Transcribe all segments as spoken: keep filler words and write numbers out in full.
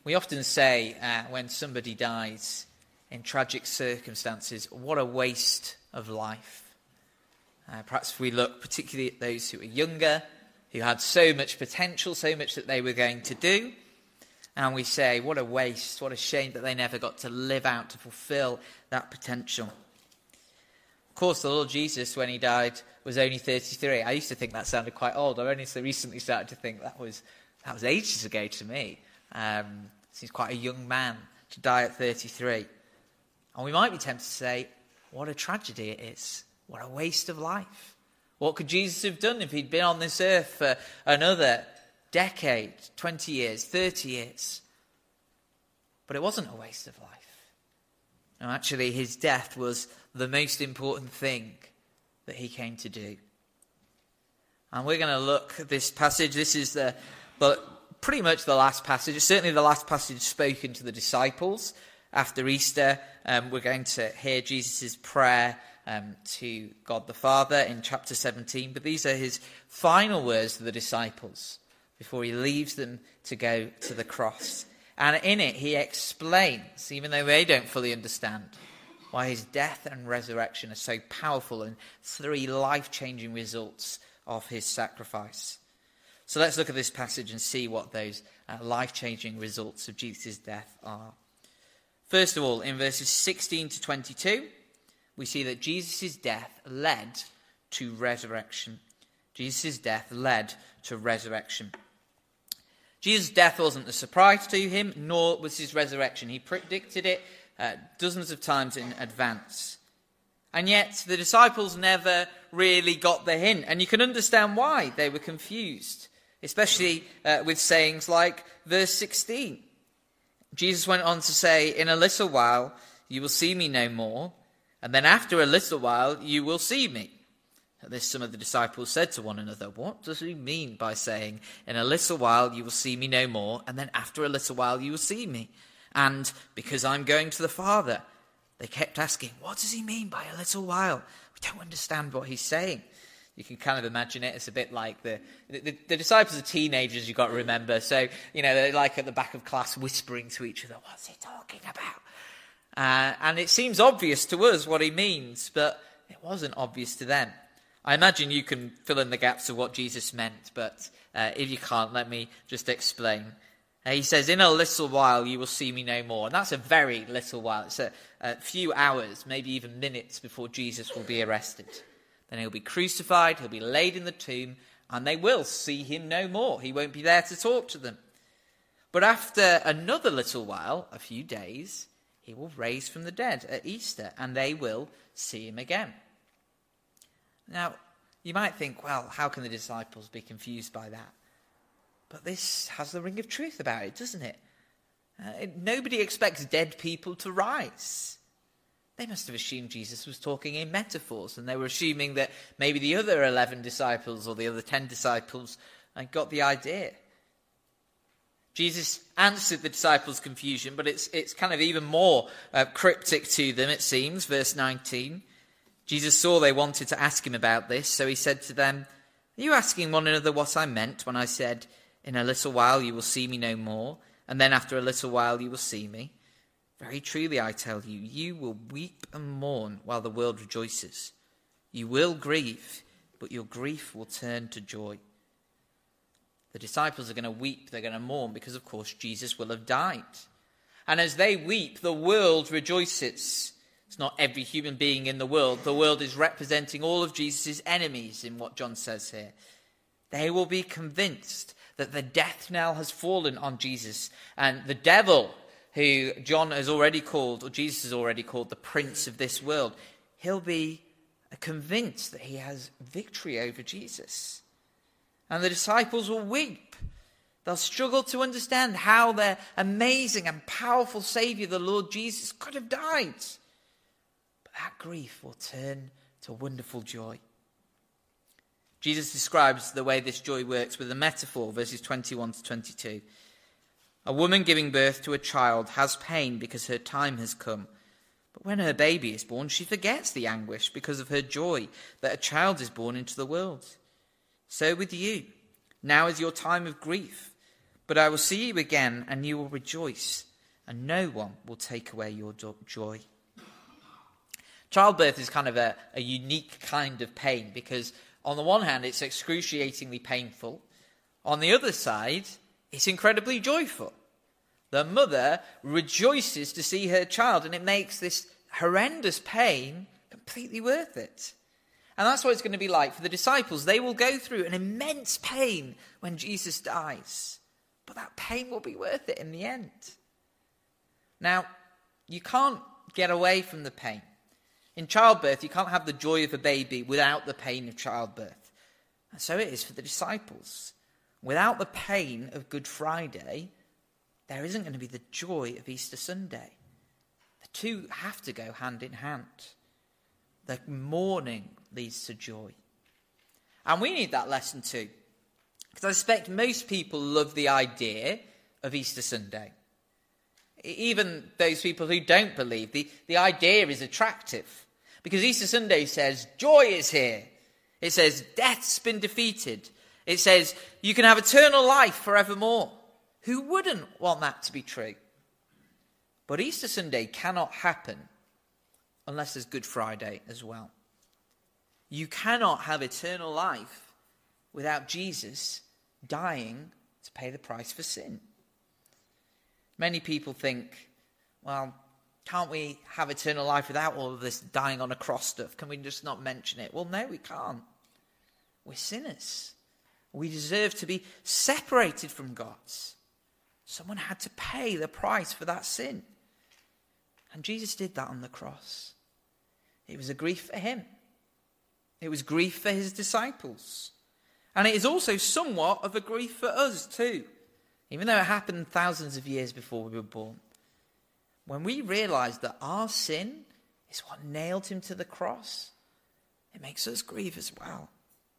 We often say uh, when somebody dies in tragic circumstances, what a waste of life. Uh, perhaps if we look particularly at those who were younger, who had so much potential, so much that they were going to do, and we say, what a waste, what a shame that they never got to live out, to fulfill that potential. Of course, the Lord Jesus, when he died, was only thirty-three. I used to think that sounded quite old. I've only so recently started to think that was that was ages ago to me. Um, he's quite a young man to die at thirty-three. And we might be tempted to say, what a tragedy it is. What a waste of life. What could Jesus have done if he'd been on this earth for another decade, twenty years, thirty years? But it wasn't a waste of life. No, actually, his death was the most important thing that he came to do. And we're going to look at this passage. This is the, the pretty much the last passage. It's certainly the last passage spoken to the disciples after Easter. Um, we're going to hear Jesus' prayer um, to God the Father in chapter seventeen. But these are his final words to the disciples before he leaves them to go to the cross. And in it, he explains, even though they don't fully understand, why his death and resurrection are so powerful and three life-changing results of his sacrifice. So let's look at this passage and see what those uh, life-changing results of Jesus' death are. First of all, in verses sixteen to twenty-two, we see that Jesus' death led to resurrection. Jesus' death led to resurrection. Jesus' death wasn't a surprise to him, nor was his resurrection. He predicted it uh, dozens of times in advance. And yet, the disciples never really got the hint. And you can understand why they were confused, especially uh, with sayings like verse sixteen. Jesus went on to say, in a little while, you will see me no more, and then after a little while, you will see me. At this, some of the disciples said to one another, what does he mean by saying, in a little while you will see me no more, and then after a little while you will see me? And because I'm going to the Father. They kept asking, what does he mean by a little while? We don't understand what he's saying. You can kind of imagine it. It's a bit like the, the, the disciples are teenagers, you've got to remember. So, you know, they're like at the back of class whispering to each other, what's he talking about? Uh, and it seems obvious to us what he means, but it wasn't obvious to them. I imagine you can fill in the gaps of what Jesus meant, but uh, if you can't, let me just explain. Uh, he says, in a little while you will see me no more. And that's a very little while. It's a, a few hours, maybe even minutes before Jesus will be arrested. Then he'll be crucified, he'll be laid in the tomb, and they will see him no more. He won't be there to talk to them. But after another little while, a few days, he will rise from the dead at Easter, and they will see him again. Now, you might think, well, how can the disciples be confused by that? But this has the ring of truth about it, doesn't it? Uh, it nobody expects dead people to rise. They must have assumed Jesus was talking in metaphors, and they were assuming that maybe the other eleven disciples or the other ten disciples had got the idea. Jesus answered the disciples' confusion, but it's it's kind of even more uh, cryptic to them, it seems. Verse nineteen. Jesus saw they wanted to ask him about this, so he said to them, are you asking one another what I meant when I said, in a little while you will see me no more, and then after a little while you will see me? Very truly I tell you, you will weep and mourn while the world rejoices. You will grieve, but your grief will turn to joy. The disciples are going to weep, they're going to mourn, because of course Jesus will have died. And as they weep, the world rejoices. It's not every human being in the world. The world is representing all of Jesus' enemies in what John says here. They will be convinced that the death knell has fallen on Jesus, and the devil, who John has already called, or Jesus has already called, the prince of this world, he'll be convinced that he has victory over Jesus. And the disciples will weep. They'll struggle to understand how their amazing and powerful Saviour, the Lord Jesus, could have died. But that grief will turn to wonderful joy. Jesus describes the way this joy works with a metaphor, verses twenty-one to twenty-two. A woman giving birth to a child has pain because her time has come. But when her baby is born, she forgets the anguish because of her joy that a child is born into the world. So with you, now is your time of grief. But I will see you again, and you will rejoice, and no one will take away your joy. Childbirth is kind of a, a unique kind of pain, because on the one hand, it's excruciatingly painful. On the other side, it's incredibly joyful. The mother rejoices to see her child, and it makes this horrendous pain completely worth it. And that's what it's going to be like for the disciples. They will go through an immense pain when Jesus dies, but that pain will be worth it in the end. Now, you can't get away from the pain. In childbirth, you can't have the joy of a baby without the pain of childbirth. And so it is for the disciples. Without the pain of Good Friday, there isn't going to be the joy of Easter Sunday. The two have to go hand in hand. The mourning leads to joy. And we need that lesson too. Because I suspect most people love the idea of Easter Sunday. Even those people who don't believe, the, the idea is attractive. Because Easter Sunday says, joy is here. It says, death's been defeated. It says, you can have eternal life forevermore. Who wouldn't want that to be true? But Easter Sunday cannot happen unless there's Good Friday as well. You cannot have eternal life without Jesus dying to pay the price for sin. Many people think, well, can't we have eternal life without all of this dying on a cross stuff? Can we just not mention it? Well, no, we can't. We're sinners. We deserve to be separated from God. Someone had to pay the price for that sin. And Jesus did that on the cross. It was a grief for him. It was grief for his disciples. And it is also somewhat of a grief for us too. Even though it happened thousands of years before we were born. When we realise that our sin is what nailed him to the cross, it makes us grieve as well.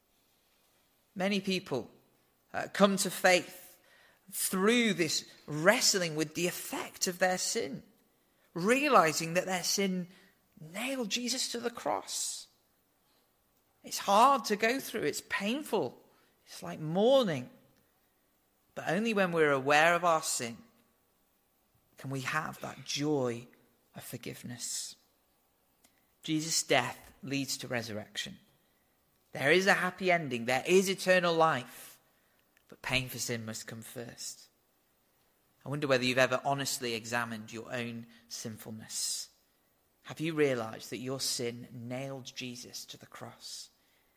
Many people uh, come to faith through this wrestling with the effect of their sin, realising that their sin nailed Jesus to the cross. It's hard to go through. It's painful. It's like mourning. But only when we're aware of our sin can we have that joy of forgiveness. Jesus' death leads to resurrection. There is a happy ending. There is eternal life. But pain for sin must come first. I wonder whether you've ever honestly examined your own sinfulness. Have you realised that your sin nailed Jesus to the cross?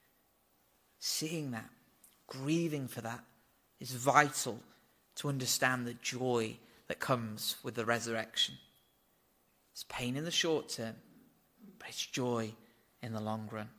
Seeing that, grieving for that, is vital to understand the joy that comes with the resurrection. It's pain in the short term, but it's joy in the long run.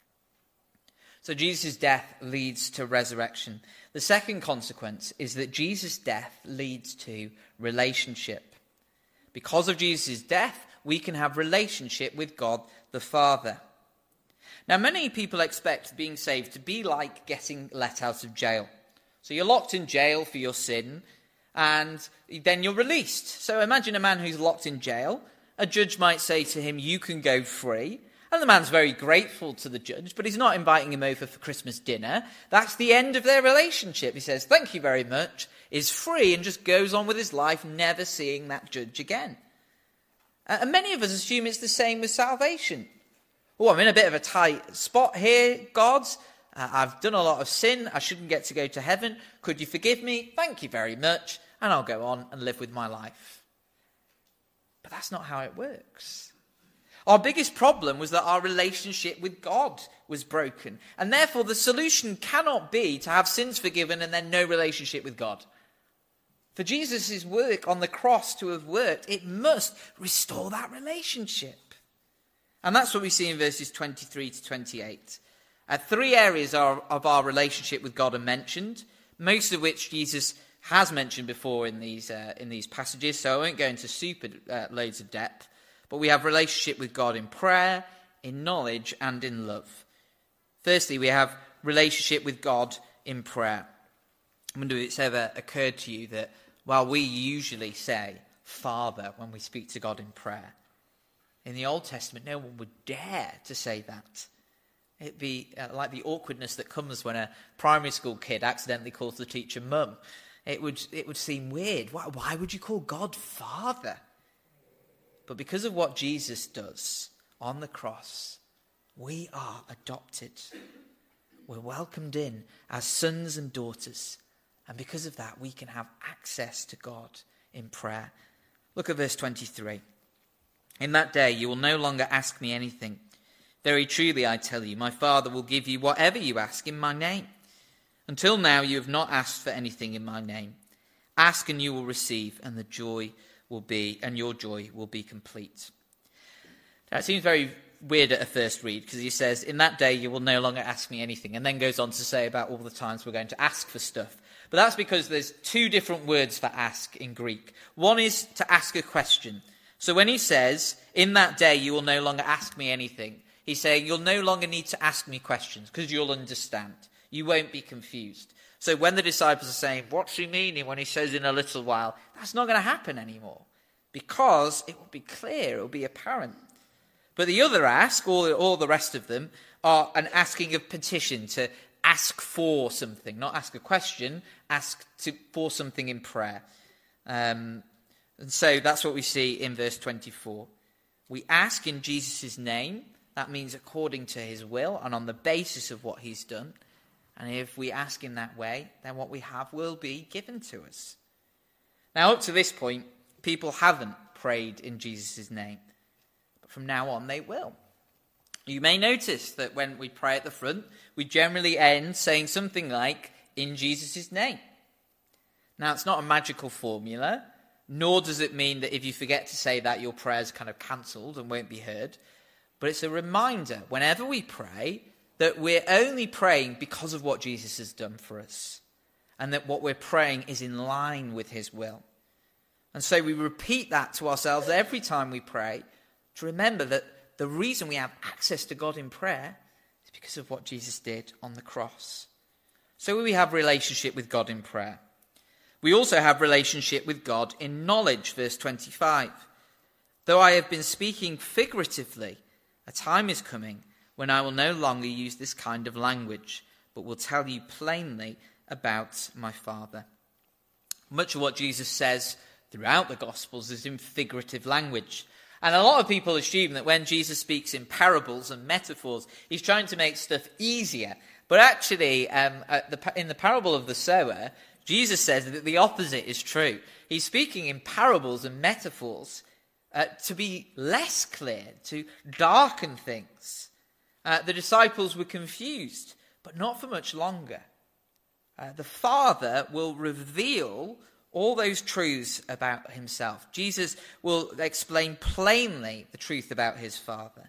So Jesus' death leads to resurrection. The second consequence is that Jesus' death leads to relationship. Because of Jesus' death, we can have relationship with God the Father. Now, many people expect being saved to be like getting let out of jail. So you're locked in jail for your sin, and then you're released. So imagine a man who's locked in jail. A judge might say to him, you can go free. And the man's very grateful to the judge, but he's not inviting him over for Christmas dinner. That's the end of their relationship. He says, thank you very much, is free, and just goes on with his life, never seeing that judge again. Uh, and many of us assume it's the same with salvation. Oh, I'm in a bit of a tight spot here, God. Uh, I've done a lot of sin. I shouldn't get to go to heaven. Could you forgive me? Thank you very much. And I'll go on and live with my life. But that's not how it works. Our biggest problem was that our relationship with God was broken. And therefore the solution cannot be to have sins forgiven and then no relationship with God. For Jesus' work on the cross to have worked, it must restore that relationship. And that's what we see in verses twenty-three to twenty-eight. Uh, three areas are, of our relationship with God are mentioned, most of which Jesus has mentioned before in these uh, in these passages, so I won't go into super uh, loads of depth. But we have relationship with God in prayer, in knowledge, and in love. Firstly, we have relationship with God in prayer. I wonder if it's ever occurred to you that while we usually say Father when we speak to God in prayer, in the Old Testament no one would dare to say that. It'd be uh, like the awkwardness that comes when a primary school kid accidentally calls the teacher mum. It would, it would seem weird. Why, why would you call God Father? But because of what Jesus does on the cross, we are adopted. We're welcomed in as sons and daughters. And because of that, we can have access to God in prayer. Look at verse twenty-three. In that day, you will no longer ask me anything. Very truly, I tell you, my Father will give you whatever you ask in my name. Until now, you have not asked for anything in my name. Ask and you will receive, and the joy will be, and your joy will be complete. That seems very weird at a first read, because he says, in that day, you will no longer ask me anything, and then goes on to say about all the times we're going to ask for stuff. But that's because there's two different words for ask in Greek. One is to ask a question. So when he says, in that day, you will no longer ask me anything, he's saying you'll no longer need to ask me questions because you'll understand. You won't be confused. So when the disciples are saying, what's he meaning when he says in a little while, that's not going to happen anymore because it will be clear, it will be apparent. But the other ask, all, all the rest of them, are an asking of petition, to ask for something, not ask a question, ask to, for something in prayer. Um, and so that's what we see in verse twenty-four. We ask in Jesus' name. That means according to his will and on the basis of what he's done. And if we ask in that way, then what we have will be given to us. Now, up to this point, people haven't prayed in Jesus' name. But from now on, they will. You may notice that when we pray at the front, we generally end saying something like, in Jesus' name. Now, it's not a magical formula, nor does it mean that if you forget to say that, your prayer's kind of cancelled and won't be heard. But it's a reminder, whenever we pray, that we're only praying because of what Jesus has done for us, and that what we're praying is in line with his will. And so we repeat that to ourselves every time we pray, to remember that the reason we have access to God in prayer is because of what Jesus did on the cross. So we have relationship with God in prayer. We also have relationship with God in knowledge, verse twenty-five. Though I have been speaking figuratively, a time is coming when I will no longer use this kind of language, but will tell you plainly about my Father. Much of what Jesus says throughout the Gospels is in figurative language. And a lot of people assume that when Jesus speaks in parables and metaphors, he's trying to make stuff easier. But actually, um, in the parable of the sower, Jesus says that the opposite is true. He's speaking in parables and metaphors uh, to be less clear, to darken things. Uh, the disciples were confused, but not for much longer. Uh, the Father will reveal all those truths about himself. Jesus will explain plainly the truth about his Father.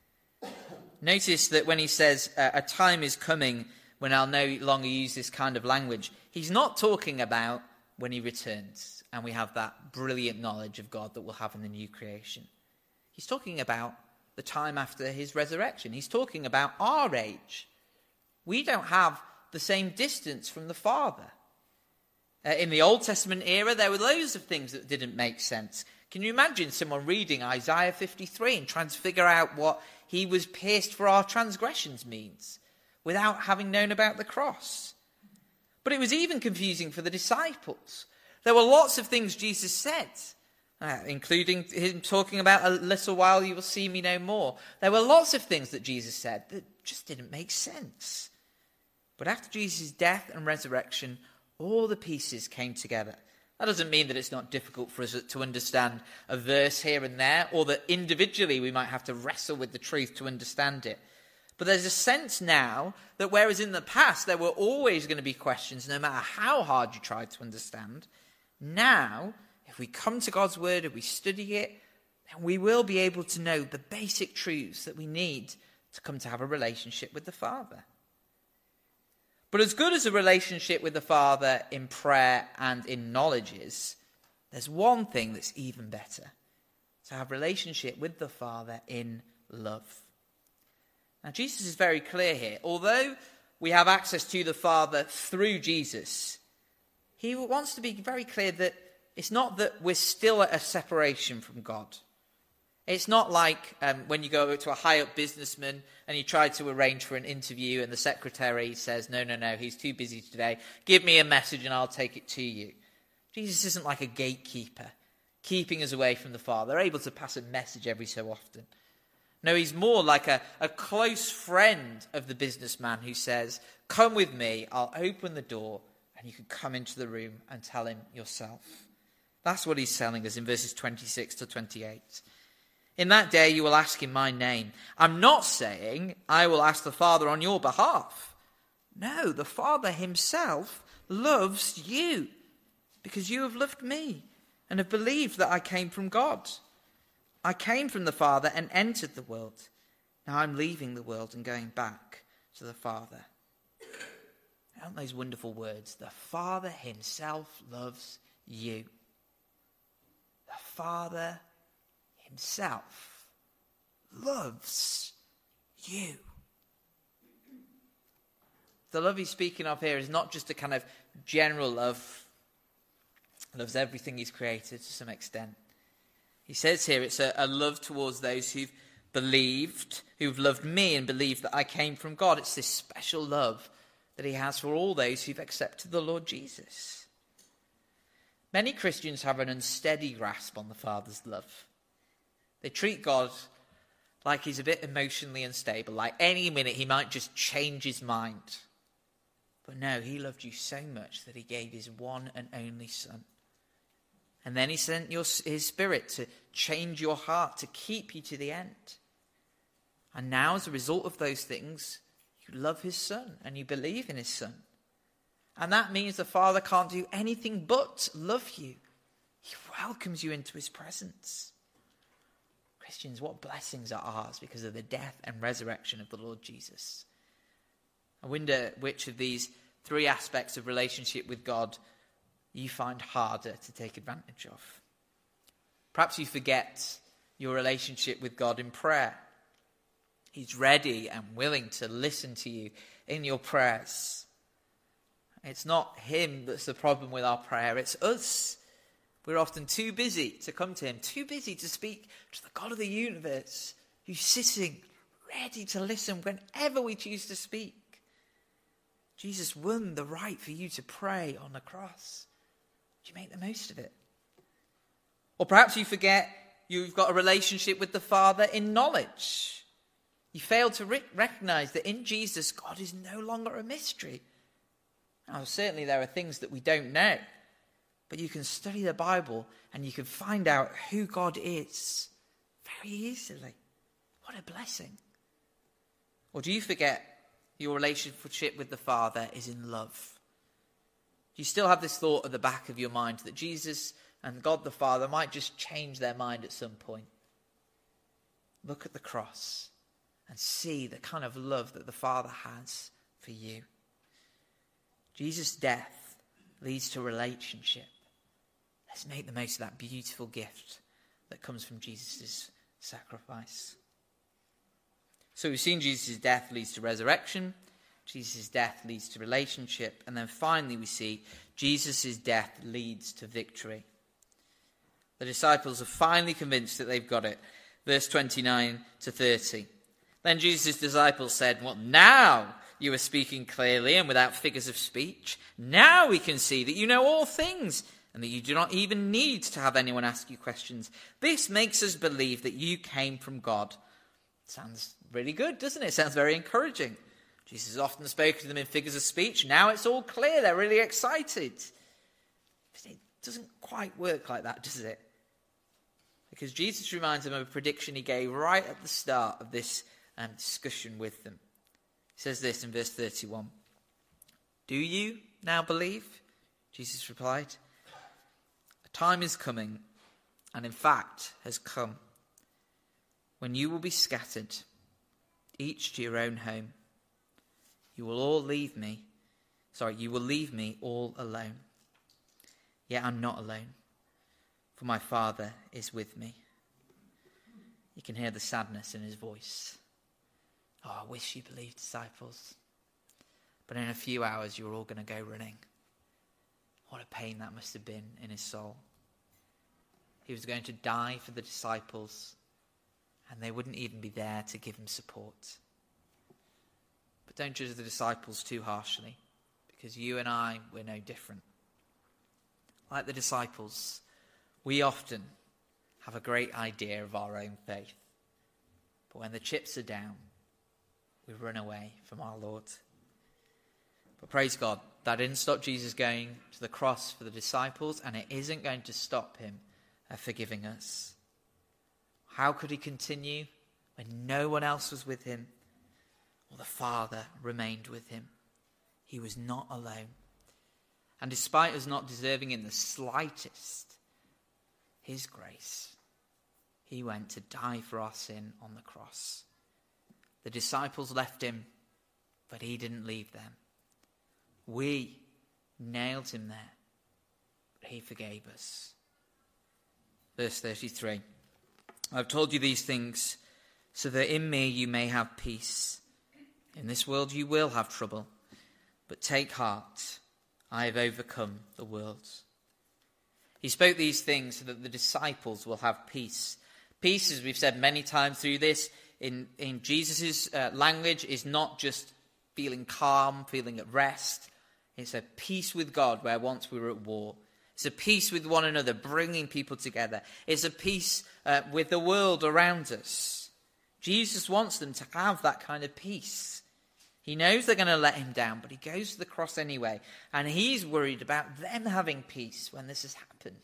Notice that when he says, uh, a time is coming when I'll no longer use this kind of language, he's not talking about when he returns and we have that brilliant knowledge of God that we'll have in the new creation. He's talking about the time after his resurrection. He's talking about our age. We don't have the same distance from the Father. Uh, in the Old Testament era, there were loads of things that didn't make sense. Can you imagine someone reading Isaiah fifty-three and trying to figure out what he was pierced for our transgressions means without having known about the cross? But it was even confusing for the disciples. There were lots of things Jesus said, uh, including him talking about a little while you will see me no more. There were lots of things that Jesus said that just didn't make sense. But after Jesus' death and resurrection, all the pieces came together. That doesn't mean that it's not difficult for us to understand a verse here and there, or that individually we might have to wrestle with the truth to understand it. But there's a sense now that whereas in the past there were always going to be questions, no matter how hard you tried to understand, now, if we come to God's word, if we study it, then we will be able to know the basic truths that we need to come to have a relationship with the Father. But as good as a relationship with the Father in prayer and in knowledge is, there's one thing that's even better: to have a relationship with the Father in love. Now, Jesus is very clear here. Although we have access to the Father through Jesus, he wants to be very clear that it's not that we're still at a separation from God. It's not like um, when you go to a high-up businessman and you try to arrange for an interview and the secretary says, no, no, no, he's too busy today. Give me a message and I'll take it to you. Jesus isn't like a gatekeeper, keeping us away from the Father. They're able to pass a message every so often. No, he's more like a, a close friend of the businessman who says, come with me, I'll open the door, and you can come into the room and tell him yourself. That's what he's telling us in verses twenty-six to twenty-eight. In that day you will ask in my name. I'm not saying I will ask the Father on your behalf. No, the Father himself loves you because you have loved me and have believed that I came from God. I came from the Father and entered the world. Now I'm leaving the world and going back to the Father. Aren't those wonderful words? The Father himself loves you. The Father himself loves you. The love he's speaking of here is not just a kind of general love. He loves everything he's created to some extent. He says here it's a, a love towards those who've believed, who've loved me and believed that I came from God. It's this special love that he has for all those who've accepted the Lord Jesus. Many Christians have an unsteady grasp on the Father's love. They treat God like he's a bit emotionally unstable, like any minute he might just change his mind. But no, he loved you so much that he gave his one and only Son. And then he sent your, his Spirit to change your heart, to keep you to the end. And now as a result of those things, you love his Son and you believe in his Son. And that means the Father can't do anything but love you. He welcomes you into his presence. Christians, what blessings are ours because of the death and resurrection of the Lord Jesus. I wonder which of these three aspects of relationship with God you find harder to take advantage of. Perhaps you forget your relationship with God in prayer. He's ready and willing to listen to you in your prayers. It's not him that's the problem with our prayer, it's us. We're often too busy to come to him, too busy to speak to the God of the universe, who's sitting ready to listen whenever we choose to speak. Jesus won the right for you to pray on the cross. Do you make the most of it? Or perhaps you forget you've got a relationship with the Father in knowledge. You fail to re- recognize that in Jesus, God is no longer a mystery. Now, certainly there are things that we don't know. But you can study the Bible and you can find out who God is very easily. What a blessing. Or do you forget your relationship with the Father is in love? Do you still have this thought at the back of your mind that Jesus and God the Father might just change their mind at some point? Look at the cross and see the kind of love that the Father has for you. Jesus' death leads to relationship. Let's make the most of that beautiful gift that comes from Jesus' sacrifice. So we've seen Jesus' death leads to resurrection. Jesus' death leads to relationship. And then finally we see Jesus' death leads to victory. The disciples are finally convinced that they've got it. Verse twenty-nine to thirty. Then Jesus' disciples said, well, now you are speaking clearly and without figures of speech. Now we can see that you know all things and that you do not even need to have anyone ask you questions. This makes us believe that you came from God. Sounds really good, doesn't it? Sounds very encouraging. Jesus has often spoken to them in figures of speech. Now it's all clear. They're really excited. But it doesn't quite work like that, does it? Because Jesus reminds them of a prediction he gave right at the start of this um, discussion with them. He says this in verse thirty-one. Do you now believe? Jesus replied. A time is coming, and in fact has come, when you will be scattered, each to your own home. You will all leave me. Sorry, you will leave me all alone. Yet I'm not alone, for my Father is with me. You can hear the sadness in his voice. Oh, I wish you believed, disciples. But in a few hours, you're all going to go running. What a pain that must have been in his soul. He was going to die for the disciples, and they wouldn't even be there to give him support. But don't judge the disciples too harshly, because you and I, we're no different. Like the disciples, we often have a great idea of our own faith. But when the chips are down, we run away from our Lord. But praise God, that didn't stop Jesus going to the cross for the disciples, and it isn't going to stop him forgiving us. How could he continue when no one else was with him? Well, the Father remained with him. He was not alone. And despite us not deserving in the slightest his grace, he went to die for our sin on the cross. The disciples left him, but he didn't leave them. We nailed him there, but he forgave us. Verse thirty-three. I've told you these things so that in me you may have peace. In this world you will have trouble, but take heart, I have overcome the world. He spoke these things so that the disciples will have peace. Peace, as we've said many times through this, in, in Jesus' uh, language, is not just feeling calm, feeling at rest. It's a peace with God where once we were at war. It's a peace with one another, bringing people together. It's a peace uh, with the world around us. Jesus wants them to have that kind of peace. He knows they're going to let him down, but he goes to the cross anyway. And he's worried about them having peace when this has happened.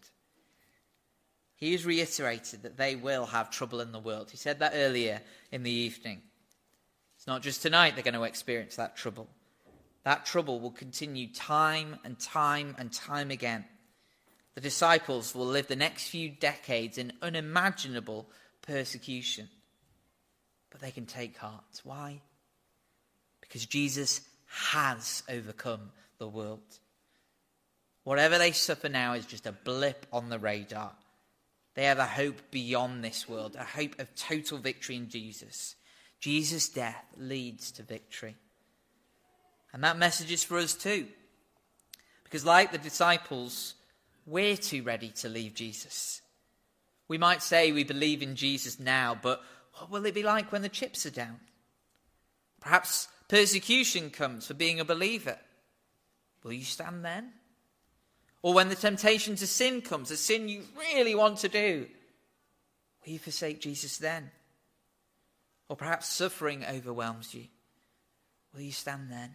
He has reiterated that they will have trouble in the world. He said that earlier in the evening. It's not just tonight they're going to experience that trouble. That trouble will continue time and time and time again. The disciples will live the next few decades in unimaginable persecution. But they can take heart. Why? Because Jesus has overcome the world. Whatever they suffer now is just a blip on the radar. They have a hope beyond this world, a hope of total victory in Jesus. Jesus' death leads to victory. And that message is for us too. Because like the disciples, we're too ready to leave Jesus. We might say we believe in Jesus now, but what will it be like when the chips are down? Perhaps persecution comes for being a believer. Will you stand then? Or when the temptation to sin comes, a sin you really want to do, will you forsake Jesus then? Or perhaps suffering overwhelms you. Will you stand then?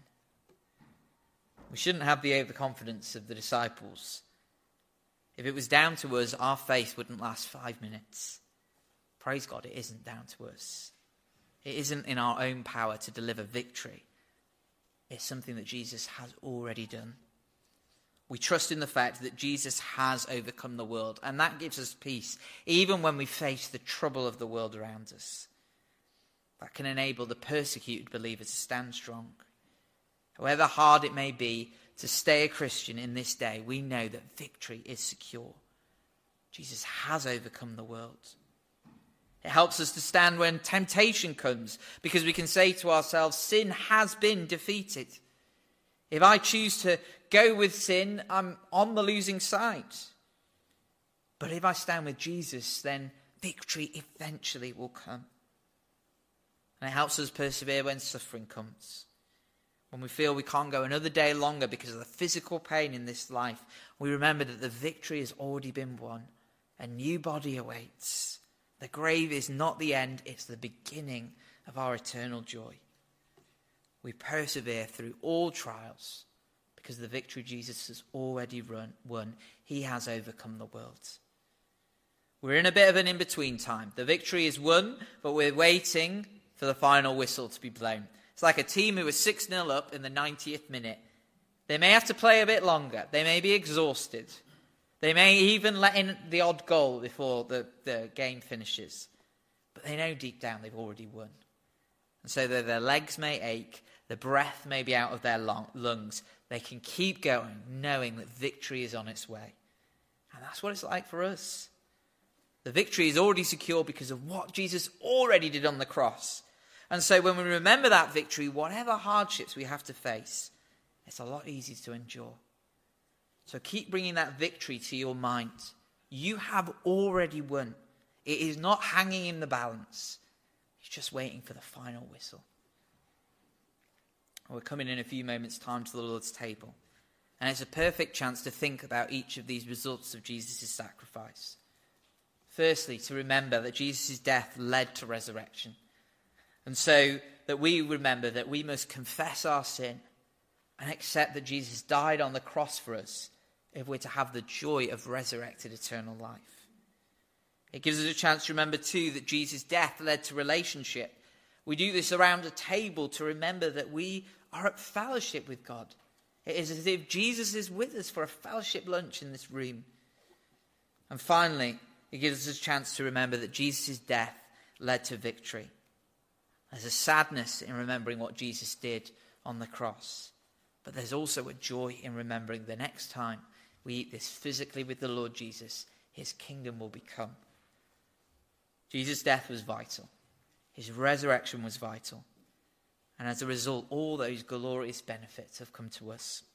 We shouldn't have the overconfidence of the disciples. If it was down to us, our faith wouldn't last five minutes. Praise God, it isn't down to us. It isn't in our own power to deliver victory. It's something that Jesus has already done. We trust in the fact that Jesus has overcome the world, and that gives us peace, even when we face the trouble of the world around us. That can enable the persecuted believer to stand strong. However hard it may be to stay a Christian in this day, we know that victory is secure. Jesus has overcome the world. It helps us to stand when temptation comes, because we can say to ourselves, sin has been defeated. If I choose to go with sin, I'm on the losing side. But if I stand with Jesus, then victory eventually will come. And it helps us persevere when suffering comes. When we feel we can't go another day longer because of the physical pain in this life, we remember that the victory has already been won. A new body awaits. The grave is not the end, it's the beginning of our eternal joy. We persevere through all trials because the victory Jesus has already run, won. He has overcome the world. We're in a bit of an in-between time. The victory is won, but we're waiting for the final whistle to be blown. It's like a team who was six nil up in the ninetieth minute. They may have to play a bit longer. They may be exhausted. They may even let in the odd goal before the, the game finishes. But they know deep down they've already won. And so though their legs may ache, the breath may be out of their lungs, they can keep going knowing that victory is on its way. And that's what it's like for us. The victory is already secure because of what Jesus already did on the cross. And so when we remember that victory, whatever hardships we have to face, it's a lot easier to endure. So keep bringing that victory to your mind. You have already won. It is not hanging in the balance. He's just waiting for the final whistle. We're coming in a few moments' time to the Lord's table. And it's a perfect chance to think about each of these results of Jesus' sacrifice. Firstly, to remember that Jesus' death led to resurrection. And so that we remember that we must confess our sin and accept that Jesus died on the cross for us if we're to have the joy of resurrected eternal life. It gives us a chance to remember too that Jesus' death led to relationship. We do this around a table to remember that we are at fellowship with God. It is as if Jesus is with us for a fellowship lunch in this room. And finally, it gives us a chance to remember that Jesus' death led to victory. There's a sadness in remembering what Jesus did on the cross. But there's also a joy in remembering the next time we eat this physically with the Lord Jesus, his kingdom will become. Jesus' death was vital. His resurrection was vital. And as a result, all those glorious benefits have come to us.